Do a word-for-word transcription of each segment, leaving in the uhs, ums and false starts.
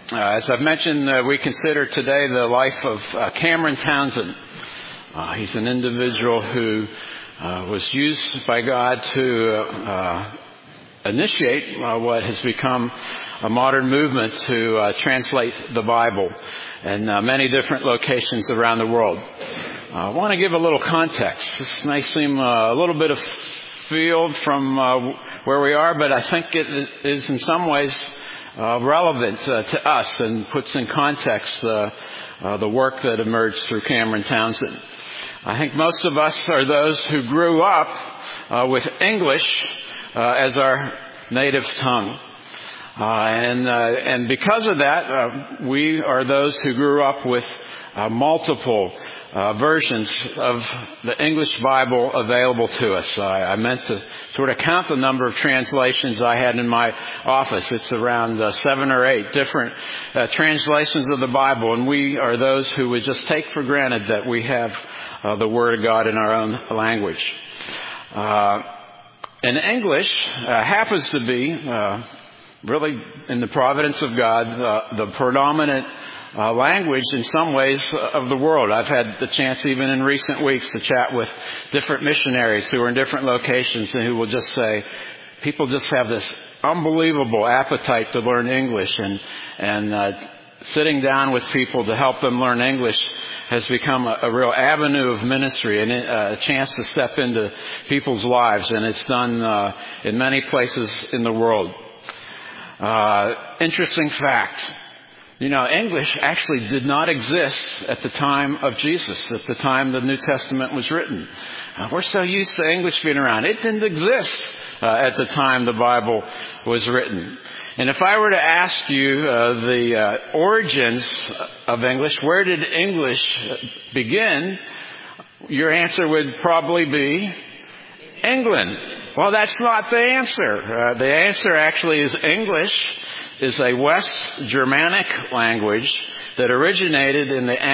Uh, as I've mentioned, uh, we consider today the life of uh, Cameron Townsend. Uh, he's an individual who uh, was used by God to uh, initiate uh, what has become a modern movement to uh, translate the Bible in uh, many different locations around the world. Uh, I want to give a little context. This may seem uh, a little bit of field from uh, where we are, but I think it is in some ways uh, relevant uh, to us and puts in context uh, uh, the work that emerged through Cameron Townsend. I think most of us are those who grew up uh, with English uh, as our native tongue. Uh, and uh, and because of that, uh, we are those who grew up with uh, multiple uh, versions of the English Bible available to us. I, I meant to sort of count the number of translations I had in my office. It's around uh, seven or eight different uh, translations of the Bible, and we are those who would just take for granted that we have uh, the Word of God in our own language. Uh, and English uh, happens to be uh, really, in the providence of God, uh, the predominant uh, language in some ways of the world. I've had the chance even in recent weeks to chat with different missionaries who are in different locations and who will just say, people just have this unbelievable appetite to learn English, and, and uh, sitting down with people to help them learn English has become a, a real avenue of ministry and a chance to step into people's lives, and it's done uh, in many places in the world. Uh, interesting fact. You know, English actually did not exist at the time of Jesus, at the time the New Testament was written. Uh, we're so used to English being around. It didn't exist uh, at the time the Bible was written. And if I were to ask you uh, the uh, origins of English, where did English begin? Your answer would probably be England. Well, that's not the answer. Uh, the answer actually is English is a West Germanic language that originated in the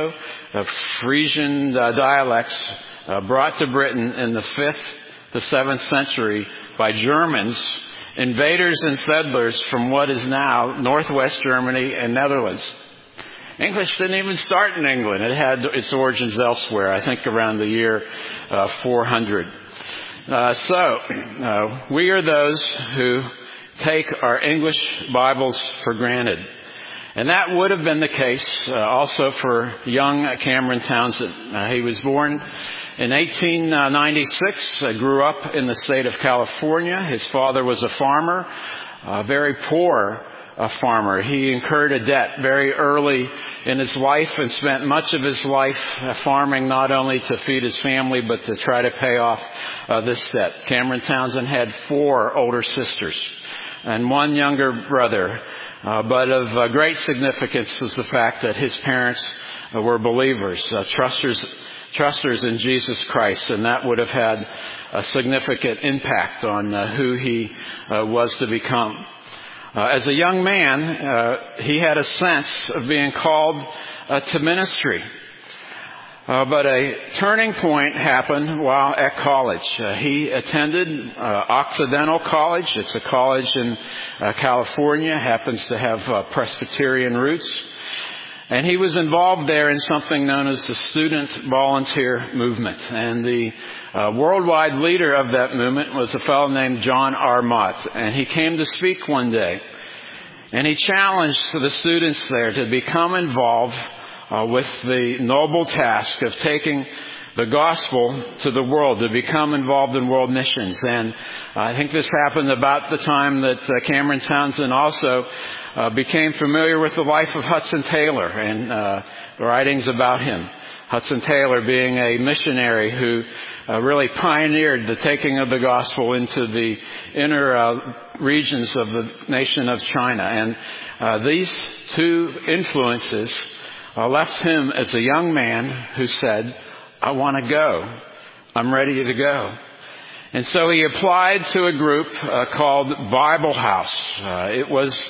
Anglo-Frisian uh, dialects uh, brought to Britain in the fifth to seventh century by Germans, invaders and settlers from what is now northwest Germany and Netherlands. English didn't even start in England. It had its origins elsewhere, I think around the year uh, four hundred. Uh, so, uh, we are those who take our English Bibles for granted. And that would have been the case uh, also for young Cameron Townsend. Uh, he was born in eighteen ninety-six, uh, grew up in the state of California. His father was a farmer, uh, very poor a farmer. He incurred a debt very early in his life and spent much of his life uh, farming, not only to feed his family, but to try to pay off uh, this debt. Cameron Townsend had four older sisters and one younger brother. Uh, but of uh, great significance was the fact that his parents uh, were believers, uh, trusters, trusters in Jesus Christ, and that would have had a significant impact on uh, who he uh, was to become. Uh, as a young man, uh, he had a sense of being called uh, to ministry. Uh, but a turning point happened while at college. Uh, he attended uh, Occidental College. It's a college in uh, California, happens to have uh, Presbyterian roots. And he was involved there in something known as the Student Volunteer Movement. And the uh, worldwide leader of that movement was a fellow named John R. Mott. And he came to speak one day. And he challenged the students there to become involved uh, with the noble task of taking the gospel to the world, to become involved in world missions. And I think this happened about the time that uh, Cameron Townsend also uh, became familiar with the life of Hudson Taylor and uh, writings about him. Hudson Taylor being a missionary who uh, really pioneered the taking of the gospel into the inner uh, regions of the nation of China. And uh, these two influences uh, left him as a young man who said, I want to go. I'm ready to go. And so he applied to a group uh, called Bible House. Uh, it was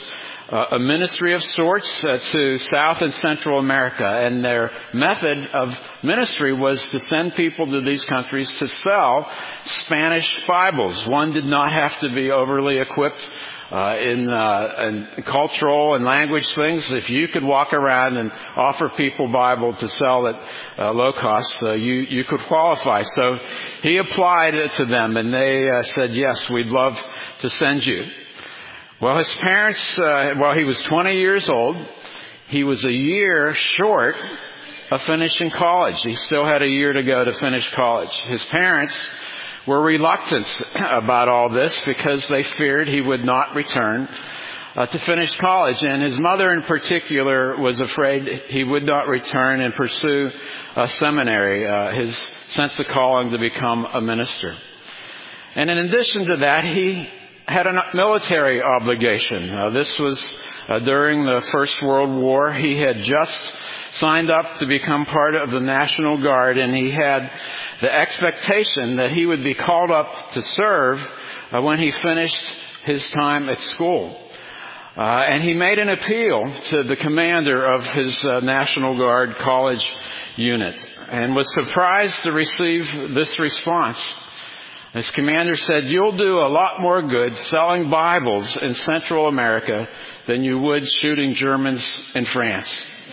uh, a ministry of sorts uh, to South and Central America. And their method of ministry was to send people to these countries to sell Spanish Bibles. One did not have to be overly equipped Uh, in, uh, in cultural and language things. If you could walk around and offer people Bible to sell at uh, low cost, uh, you, you could qualify. So he applied it to them, and they uh, said, yes, we'd love to send you. Well, his parents, uh, well, he was twenty years old. He was a year short of finishing college. He still had a year to go to finish college. His parents were reluctant about all this because they feared he would not return uh, to finish college. And his mother in particular was afraid he would not return and pursue a seminary, uh, his sense of calling to become a minister. And in addition to that, he had a military obligation. Uh, this was uh, during the First World War. He had just signed up to become part of the National Guard, and he had the expectation that he would be called up to serve uh, when he finished his time at school. Uh, and he made an appeal to the commander of his uh, National Guard college unit and was surprised to receive this response. His commander said, "You'll do a lot more good selling Bibles in Central America than you would shooting Germans in France."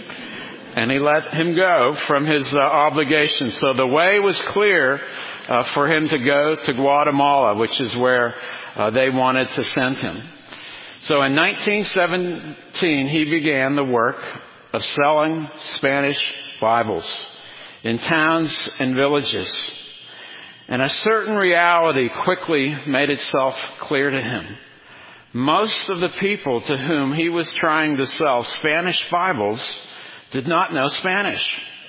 And he let him go from his uh, obligation. So the way was clear uh, for him to go to Guatemala, which is where uh, they wanted to send him. So in nineteen seventeen, he began the work of selling Spanish Bibles in towns and villages. And a certain reality quickly made itself clear to him. Most of the people to whom he was trying to sell Spanish Bibles did not know Spanish.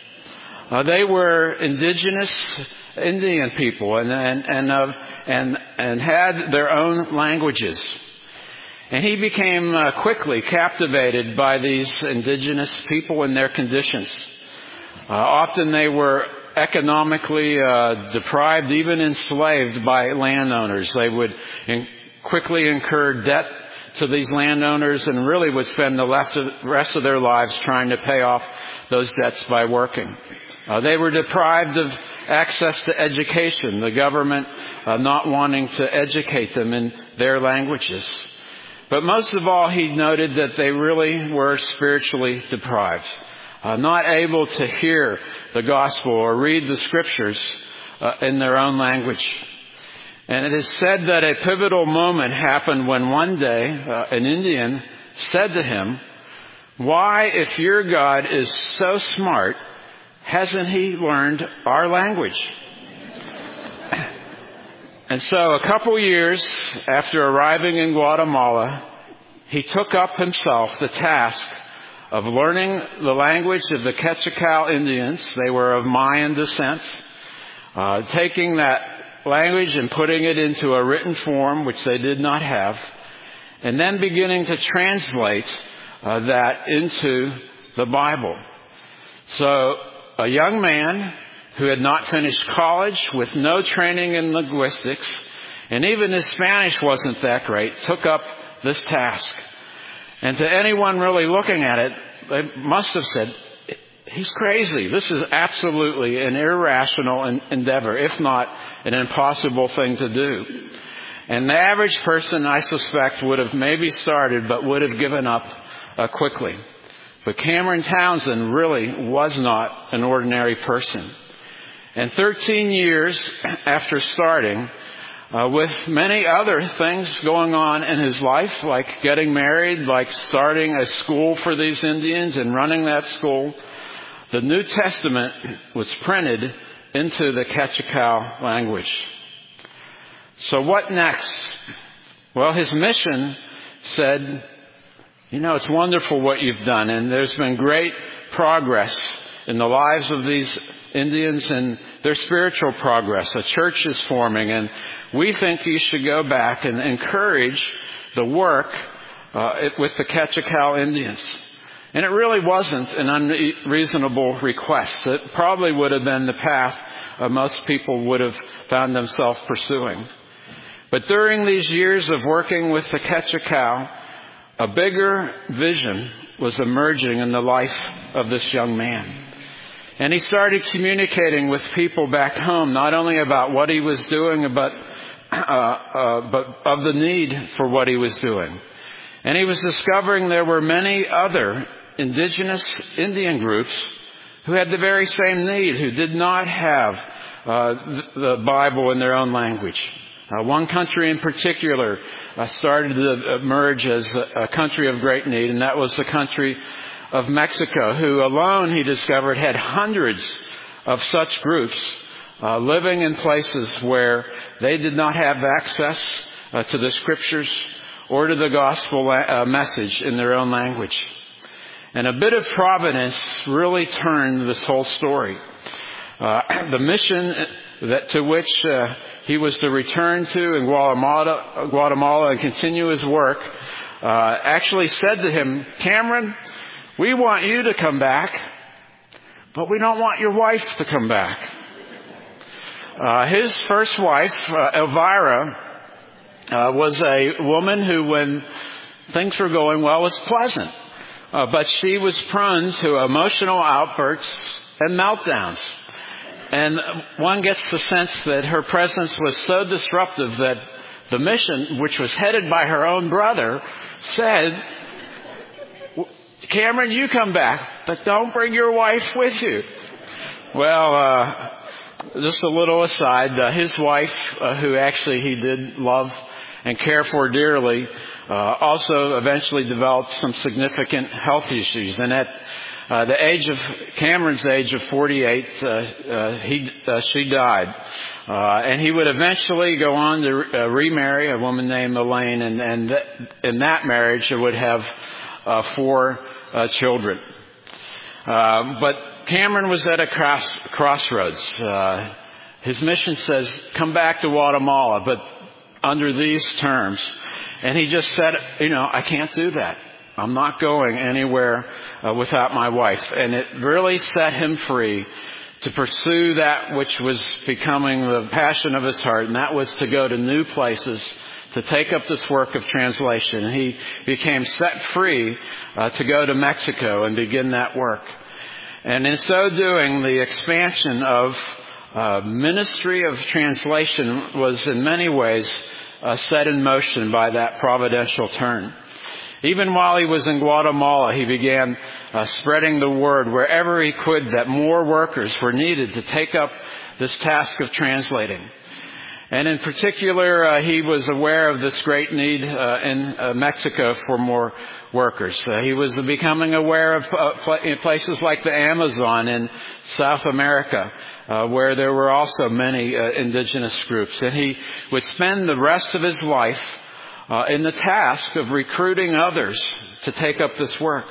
Uh, they were indigenous Indian people and and and, uh, and and had their own languages. And he became uh, quickly captivated by these indigenous people and their conditions. Uh, often they were economically uh, deprived, even enslaved by landowners. They would in- quickly incur debt to these landowners and really would spend the rest of their lives trying to pay off those debts by working. Uh, they were deprived of access to education, the government uh, not wanting to educate them in their languages. But most of all, he noted that they really were spiritually deprived, uh, not able to hear the gospel or read the scriptures uh, in their own language. And it is said that a pivotal moment happened when one day uh, an Indian said to him, "Why, if your God is so smart, hasn't he learned our language?" And so a couple years after arriving in Guatemala, he took up himself the task of learning the language of the Quechua Indians. They were of Mayan descent, uh, taking that language and putting it into a written form, which they did not have, and then beginning to translate uh, that into the Bible. So a young man who had not finished college, with no training in linguistics, and even his Spanish wasn't that great, took up this task. And to anyone really looking at it, they must have said, "He's crazy. This is absolutely an irrational endeavor, if not an impossible thing to do." And the average person, I suspect, would have maybe started, but would have given up uh, quickly. But Cameron Townsend really was not an ordinary person. And thirteen years after starting, uh, with many other things going on in his life, like getting married, like starting a school for these Indians and running that school, the New Testament was printed into the Quechua language. So what next? Well, his mission said, "You know, it's wonderful what you've done, and there's been great progress in the lives of these Indians and their spiritual progress. A church is forming, and we think you should go back and encourage the work uh, with the Quechua Indians." And it really wasn't an unreasonable request. It probably would have been the path uh, most people would have found themselves pursuing. But during these years of working with the Quechua, a bigger vision was emerging in the life of this young man. And he started communicating with people back home, not only about what he was doing, but, uh, uh, but of the need for what he was doing. And he was discovering there were many other indigenous Indian groups who had the very same need, who did not have uh, the Bible in their own language. Uh, one country in particular uh, started to emerge as a, a country of great need, and that was the country of Mexico, who alone, he discovered, had hundreds of such groups uh, living in places where they did not have access uh, to the Scriptures or to the gospel uh, message in their own language. And a bit of providence really turned this whole story. Uh, the mission that to which uh, he was to return to in Guatemala, Guatemala and continue his work, uh, actually said to him, "Cameron, we want you to come back, but we don't want your wife to come back." Uh, his first wife, uh, Elvira, uh, was a woman who, when things were going well, was pleasant. Uh, but she was prone to emotional outbursts and meltdowns. And one gets the sense that her presence was so disruptive that the mission, which was headed by her own brother, said, "Cameron, you come back, but don't bring your wife with you." Well, uh, just a little aside, uh, his wife, uh, who actually he did love and care for dearly, uh, also eventually developed some significant health issues. And at uh, the age of, Cameron's age of forty-eight, uh, uh, he, uh, she died. Uh, and he would eventually go on to uh, remarry a woman named Elaine, and, and th- in that marriage it would have uh, four uh, children. Uh, but Cameron was at a cross, crossroads. Uh, his mission says, "Come back to Guatemala," but under these terms. And he just said, you know, "I can't do that. I'm not going anywhere uh, without my wife." And it really set him free to pursue that which was becoming the passion of his heart, and that was to go to new places, to take up this work of translation. And he became set free uh, to go to Mexico and begin that work. And in so doing, the expansion of uh, ministry of translation was in many ways uh, set in motion by that providential turn. Even while he was in Guatemala, he began uh, spreading the word wherever he could that more workers were needed to take up this task of translating. And in particular, uh, he was aware of this great need uh, in uh, Mexico for more workers. Uh, he was becoming aware of uh, pl- places like the Amazon in South America, uh, where there were also many uh, indigenous groups. And he would spend the rest of his life uh, in the task of recruiting others to take up this work.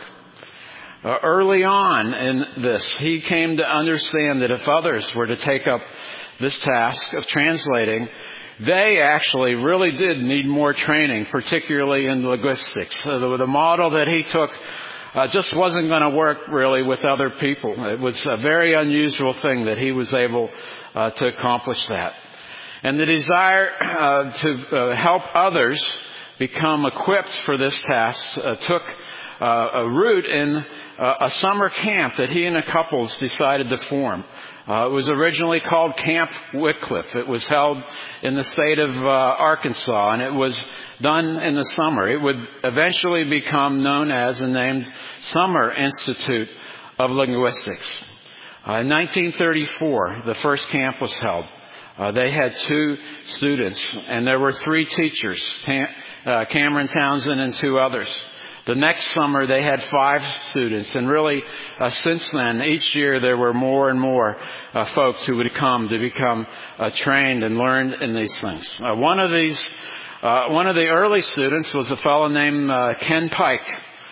Uh, early on in this, he came to understand that if others were to take up this task of translating, they actually really did need more training, particularly in linguistics. So the, the model that he took uh, just wasn't going to work really with other people. It was a very unusual thing that he was able uh, to accomplish that. And the desire uh, to uh, help others become equipped for this task uh, took uh, a root in uh, a summer camp that he and the couples decided to form. Uh, it was originally called Camp Wycliffe. It was held in the state of uh, Arkansas, and it was done in the summer. It would eventually become known as and named Summer Institute of Linguistics. Uh, in nineteen thirty-four, the first camp was held. Uh, they had two students, and there were three teachers, Tam- uh, Cameron Townsend and two others. The next summer, they had five students. And really, uh, since then, each year there were more and more uh, folks who would come to become uh, trained and learn in these things. Uh, one of these, uh, one of the early students was a fellow named uh, Ken Pike,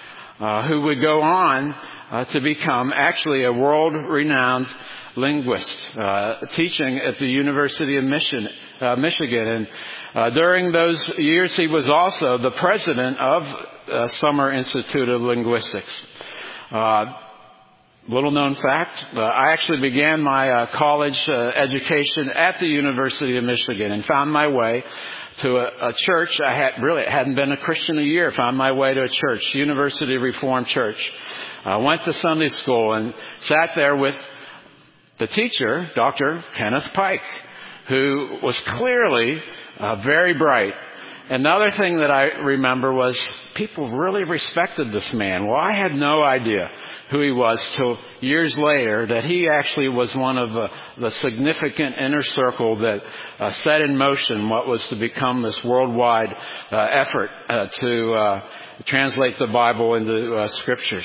uh, who would go on uh, to become actually a world-renowned linguist, uh, teaching at the University of Michigan. Uh, Michigan. And uh, during those years, he was also the president of Uh, Summer Institute of Linguistics. Uh, little known fact, uh, I actually began my uh, college uh, education at the University of Michigan and found my way to a, a church. I had really hadn't been a Christian a year. Found my way to a church, University Reformed Church. I went to Sunday school and sat there with the teacher, Doctor Kenneth Pike, who was clearly uh, very bright. Another thing that I remember was people really respected this man. Well, I had no idea who he was till years later, that he actually was one of uh, the significant inner circle that uh, set in motion what was to become this worldwide uh, effort uh, to uh, translate the Bible into uh, scriptures.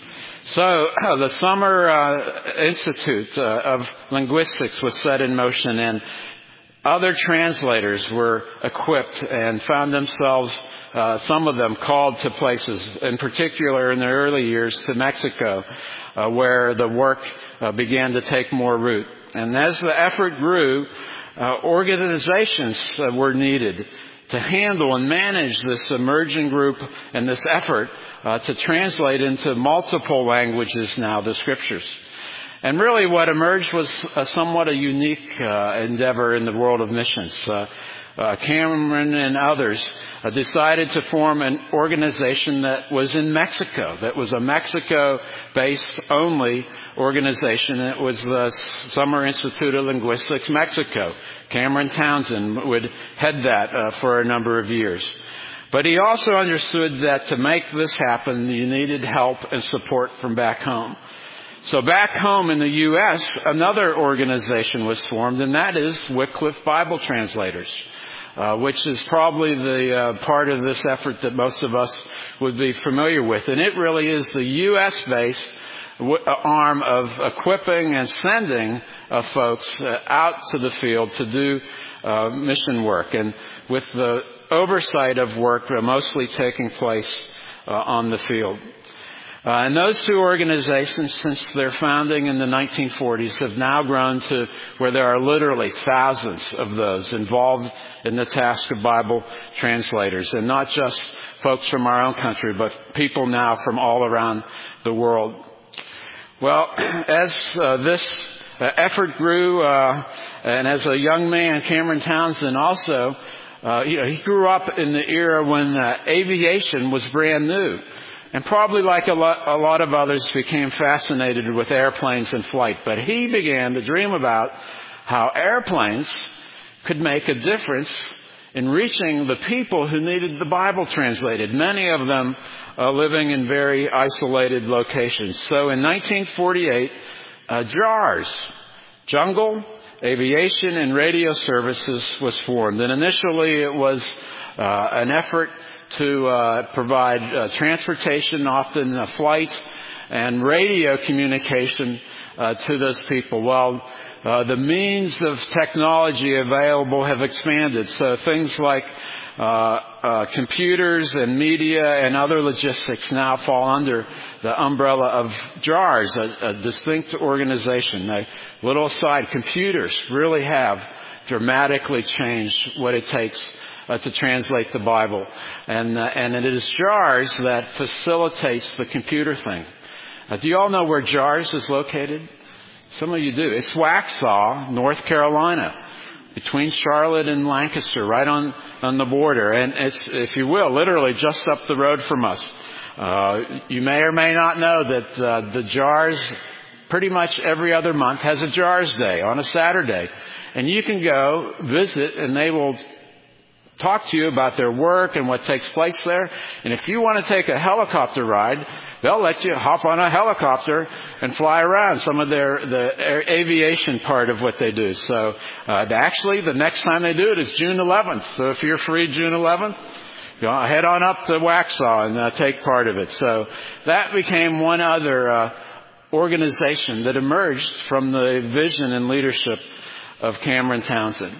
So uh, the Summer uh, Institute uh, of Linguistics was set in motion, and other translators were equipped and found themselves, uh, some of them called to places, in particular in the early years to Mexico, uh, where the work uh, began to take more root. And as the effort grew, uh, organizations uh, were needed to handle and manage this emerging group and this effort uh, to translate into multiple languages now the scriptures. And really what emerged was a somewhat a unique uh, endeavor in the world of missions. Uh, uh, Cameron and others uh, decided to form an organization that was in Mexico, that was a Mexico-based only organization. It was the Summer Institute of Linguistics Mexico. Cameron Townsend would head that uh, for a number of years. But he also understood that to make this happen, you needed help and support from back home. So back home in the U S, another organization was formed, and that is Wycliffe Bible Translators, uh, which is probably the uh, part of this effort that most of us would be familiar with. And it really is the U S-based w- arm of equipping and sending uh, folks uh, out to the field to do uh, mission work, and with the oversight of work uh, mostly taking place uh, on the field. Uh, and those two organizations, since their founding in the nineteen forties, have now grown to where there are literally thousands of those involved in the task of Bible translators. And not just folks from our own country, but people now from all around the world. Well, as uh, this uh, effort grew, uh, and as a young man, Cameron Townsend also, uh, you know, he grew up in the era when uh, aviation was brand new. And probably like a lot, a lot of others became fascinated with airplanes and flight. But he began to dream about how airplanes could make a difference in reaching the people who needed the Bible translated, many of them uh, living in very isolated locations. So in nineteen forty-eight, uh, JARS, Jungle Aviation and Radio Services, was formed. And initially it was uh, an effort to uh, provide uh, transportation, often uh, flights, and radio communication uh, to those people. Well, uh, the means of technology available have expanded. So things like uh, uh, computers and media and other logistics now fall under the umbrella of JARS, a, a distinct organization. A little aside, computers really have dramatically changed what it takes Uh, to translate the Bible. And uh, and it is JARS that facilitates the computer thing. Uh, do you all know where JARS is located? Some of you do. It's Waxhaw, North Carolina, between Charlotte and Lancaster, right on, on the border. And it's, if you will, literally just up the road from us. Uh, you may or may not know that uh, the JARS, pretty much every other month, has a JARS Day on a Saturday. And you can go visit, and they will talk to you about their work and what takes place there. And if you want to take a helicopter ride, they'll let you hop on a helicopter and fly around some of their the aviation part of what they do. So uh, actually, the next time they do it is June eleventh. So if you're free June eleventh, go head on up to Waxhaw and uh, take part of it. So that became one other uh, organization that emerged from the vision and leadership of Cameron Townsend.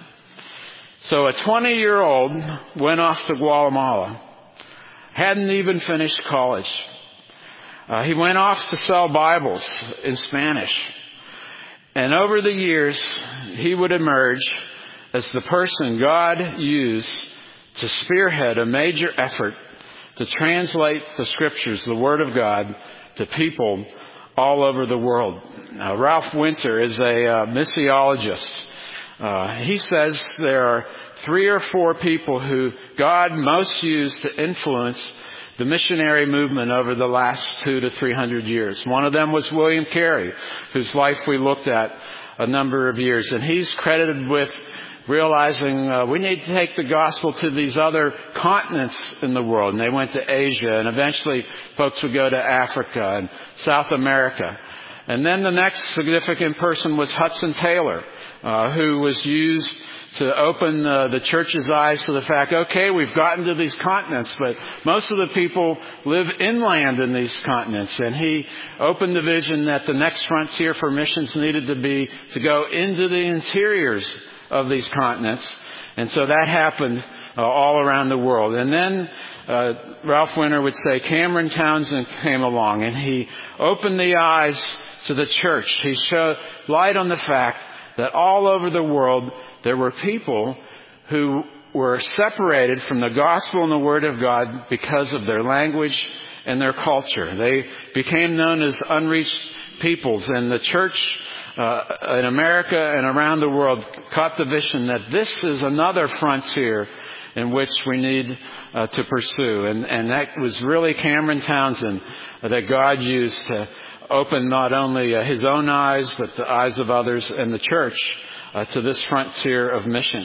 So a twenty-year-old went off to Guatemala, hadn't even finished college. Uh, he went off to sell Bibles in Spanish. And over the years, he would emerge as the person God used to spearhead a major effort to translate the Scriptures, the Word of God, to people all over the world. Now, Ralph Winter is a uh, missiologist. Uh, he says there are three or four people who God most used to influence the missionary movement over the last two to three hundred years. One of them was William Carey, whose life we looked at a number of years. And he's credited with realizing uh, we need to take the gospel to these other continents in the world. And they went to Asia, and eventually folks would go to Africa and South America. And then the next significant person was Hudson Taylor, uh, who was used to open uh, the church's eyes to the fact, okay, we've gotten to these continents, but most of the people live inland in these continents. And he opened the vision that the next frontier for missions needed to be to go into the interiors of these continents. And so that happened uh, all around the world. And then uh, Ralph Winter would say Cameron Townsend came along, and he opened the eyes to the church. He showed light on the fact that all over the world there were people who were separated from the gospel and the word of God because of their language and their culture. They became known as unreached peoples, and the church uh, in America and around the world caught the vision that this is another frontier in which we need uh, to pursue. And, and that was really Cameron Townsend uh, that God used to open not only uh, his own eyes, but the eyes of others and the church uh, to this frontier of missions.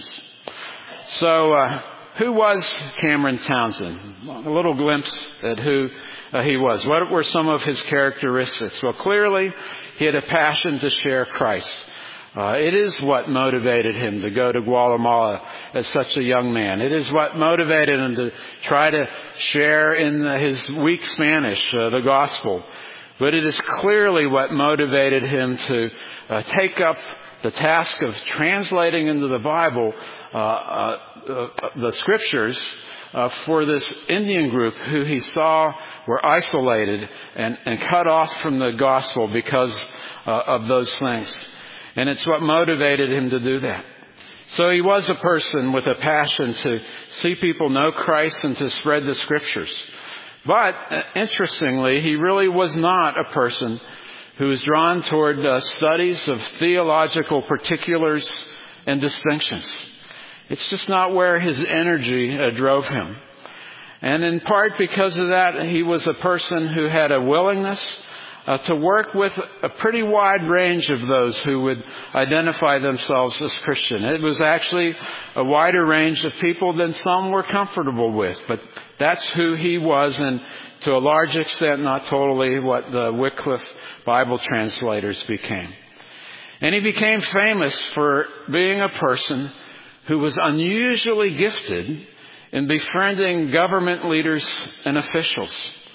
So, uh, who was Cameron Townsend? A little glimpse at who uh, he was. What were some of his characteristics? Well, clearly, he had a passion to share Christ. Uh, it is what motivated him to go to Guatemala as such a young man. It is what motivated him to try to share in uh, his weak Spanish uh, the gospel. But it is clearly what motivated him to uh, take up the task of translating into the Bible uh, uh, uh, the scriptures uh, for this Indian group who he saw were isolated and, and cut off from the gospel because uh, of those things. And it's what motivated him to do that. So he was a person with a passion to see people know Christ and to spread the scriptures. But, uh, interestingly, he really was not a person who was drawn toward uh, studies of theological particulars and distinctions. It's just not where his energy uh, drove him. And in part because of that, he was a person who had a willingness uh, to work with a pretty wide range of those who would identify themselves as Christian. It was actually a wider range of people than some were comfortable with. But that's who he was, and to a large extent, not totally, what the Wycliffe Bible translators became. And he became famous for being a person who was unusually gifted in befriending government leaders and officials.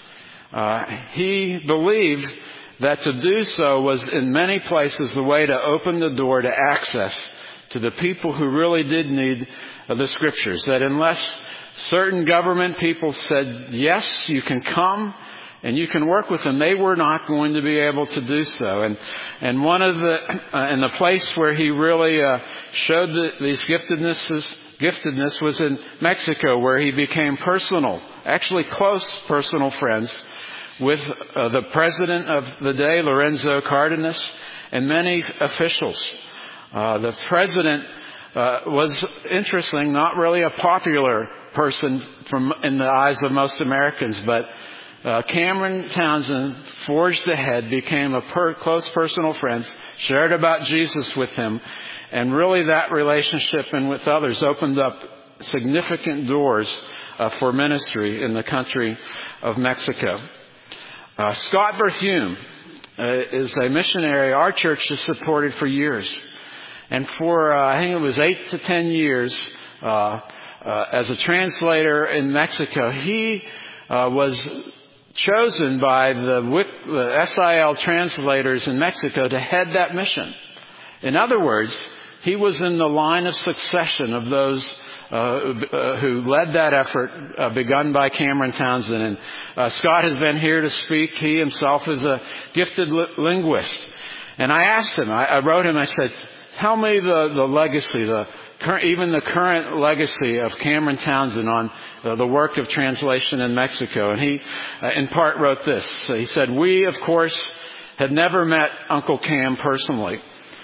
Uh, he believed that to do so was in many places the way to open the door to access to the people who really did need uh, the scriptures. That unless certain government people said, yes, you can come and you can work with them, they were not going to be able to do so. And and one of the, uh, and the place where he really uh, showed the, these giftednesses, giftedness was in Mexico, where he became personal, actually close personal friends with uh, the president of the day, Lorenzo Cardenas, and many officials. Uh, the president uh, was, interesting, not really a popular person from in the eyes of most Americans, but uh, Cameron Townsend forged ahead, became a per- close personal friend, shared about Jesus with him, and really that relationship and with others opened up significant doors uh, for ministry in the country of Mexico. Uh, Scott Berthume uh, is a missionary our church has supported for years. And for, uh, I think it was eight to ten years, uh, uh, as a translator in Mexico, he uh, was chosen by the, the S I L translators in Mexico to head that mission. In other words, he was in the line of succession of those Uh, uh, who led that effort uh, begun by Cameron Townsend. And uh, Scott has been here to speak. He himself is a gifted li- linguist. And I asked him, I, I wrote him, I said, tell me the, the legacy, the cur- even the current legacy of Cameron Townsend on uh, the work of translation in Mexico. And he, uh, in part, wrote this. So he said, we, of course, had never met Uncle Cam personally,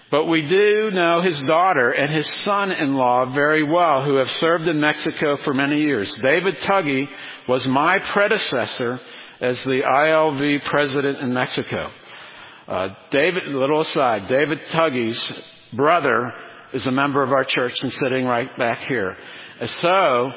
But we do know his daughter and his son-in-law very well, who have served in Mexico for many years. David Tuggy was my predecessor as the I L V president in Mexico. Uh, David, little aside, David Tuggy's brother is a member of our church and sitting right back here. And so,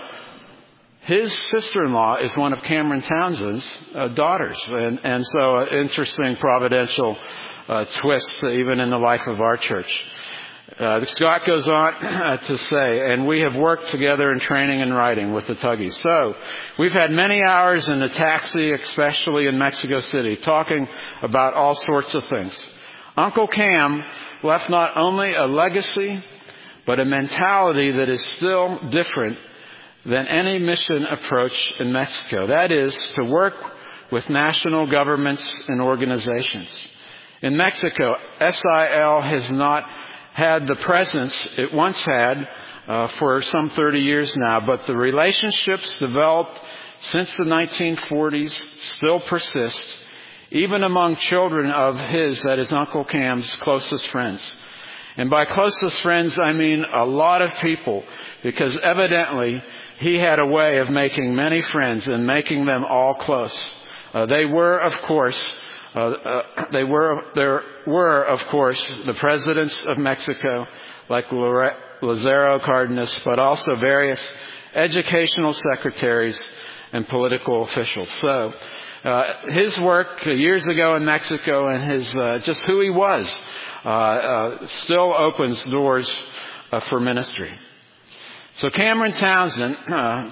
his sister-in-law is one of Cameron Townsend's uh, daughters. And, and so, an interesting providential uh, twist even in the life of our church. Uh, Scott goes on to say, and we have worked together in training and writing with the Tuggies. So, we've had many hours in the taxi, especially in Mexico City, talking about all sorts of things. Uncle Cam left not only a legacy, but a mentality that is still different than any mission approach in Mexico. That is, to work with national governments and organizations. In Mexico, S I L has not had the presence it once had uh, for some thirty years now, but the relationships developed since the nineteen forties still persist, even among children of his, that is Uncle Cam's closest friends. And by closest friends, I mean a lot of people, because evidently he had a way of making many friends and making them all close. Uh, they were, of course, uh, uh, they were, there were, of course, the presidents of Mexico, like Lazaro Cardenas, but also various educational secretaries and political officials. So, uh, his work years ago in Mexico and his, uh, just who he was, uh, uh, still opens doors uh, for ministry. So Cameron Townsend uh,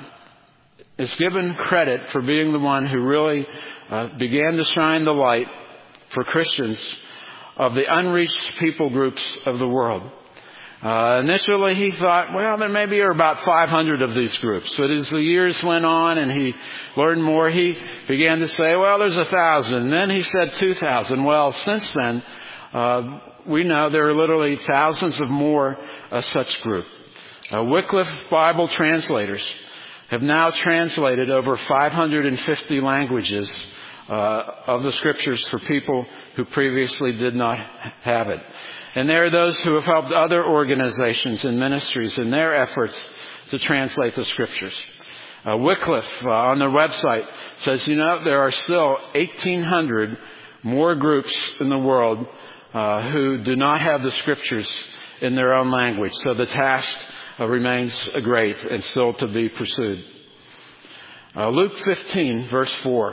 is given credit for being the one who really uh, began to shine the light for Christians of the unreached people groups of the world. Uh, initially he thought, well, there maybe are about five hundred of these groups. But as the years went on and he learned more, he began to say, well, there's a thousand. And then he said two thousand. Well, since then, uh, we know there are literally thousands of more uh, such groups. Uh, Wycliffe Bible translators have now translated over five hundred fifty languages uh, of the scriptures for people who previously did not have it. And there are those who have helped other organizations and ministries in their efforts to translate the scriptures. Uh, Wycliffe uh, on their website says, you know, there are still eighteen hundred more groups in the world uh, who do not have the scriptures in their own language. So the task uh, remains great and still to be pursued. Uh, Luke fifteen, verse four.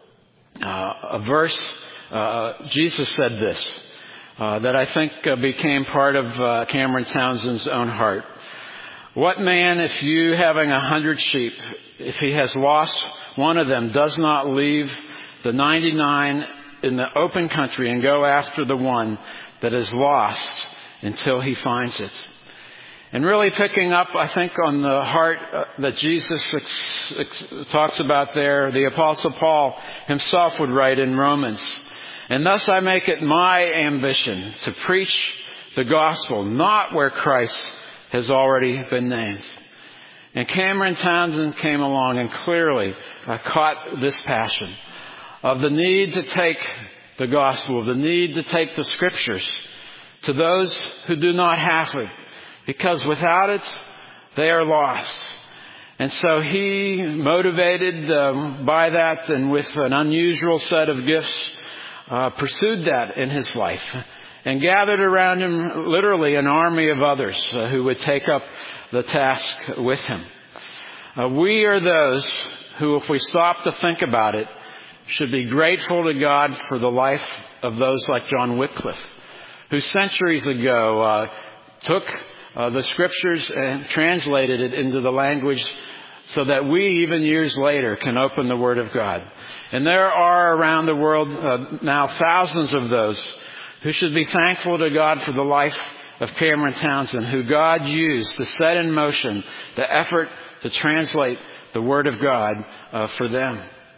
Uh, a verse, uh, Jesus said this. Uh, that I think uh, became part of uh, Cameron Townsend's own heart. What man, if you having a hundred sheep, if he has lost one of them, does not leave the ninety-nine in the open country and go after the one that is lost until he finds it? And really picking up, I think, on the heart uh, that Jesus ex- ex- talks about there, the Apostle Paul himself would write in Romans, and thus I make it my ambition to preach the gospel, not where Christ has already been named. And Cameron Townsend came along and clearly uh, caught this passion of the need to take the gospel, the need to take the scriptures to those who do not have it, because without it, they are lost. And so he, motivated um, by that and with an unusual set of gifts, Uh, pursued that in his life and gathered around him literally an army of others uh, who would take up the task with him. Uh, we are those who, if we stop to think about it, should be grateful to God for the life of those like John Wycliffe, who centuries ago uh, took uh, the scriptures and translated it into the language so that we, even years later, can open the Word of God. And there are around the world uh, now thousands of those who should be thankful to God for the life of Cameron Townsend, who God used to set in motion the effort to translate the Word of God uh, for them.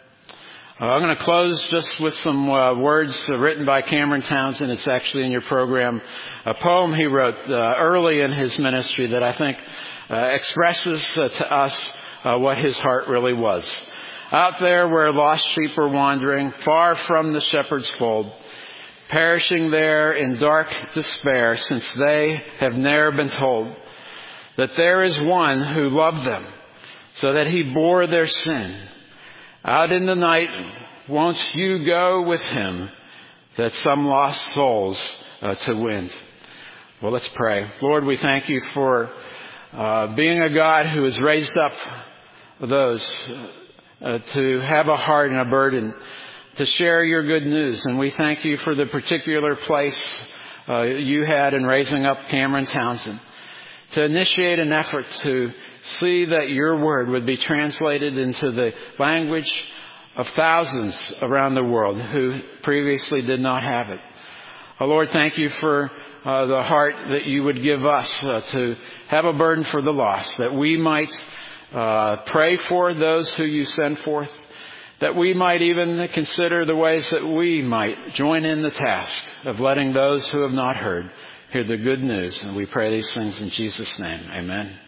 Uh, I'm going to close just with some uh, words uh, written by Cameron Townsend. It's actually in your program. A poem he wrote uh, early in his ministry that I think uh, expresses uh, to us uh, what his heart really was. Out there where lost sheep are wandering, far from the shepherd's fold, perishing there in dark despair, since they have ne'er been told that there is one who loved them, so that he bore their sin. Out in the night, won't you go with him, that some lost souls uh, to win? Well, let's pray. Lord, we thank you for uh, being a God who has raised up those uh, to have a heart and a burden to share your good news. And we thank you for the particular place uh, you had in raising up Cameron Townsend, to initiate an effort to see that your word would be translated into the language of thousands around the world who previously did not have it. Oh, Lord, thank you for uh, the heart that you would give us uh, to have a burden for the lost, that we might uh, pray for those who you send forth, that we might even consider the ways that we might join in the task of letting those who have not heard hear the good news. And we pray these things in Jesus' name. Amen.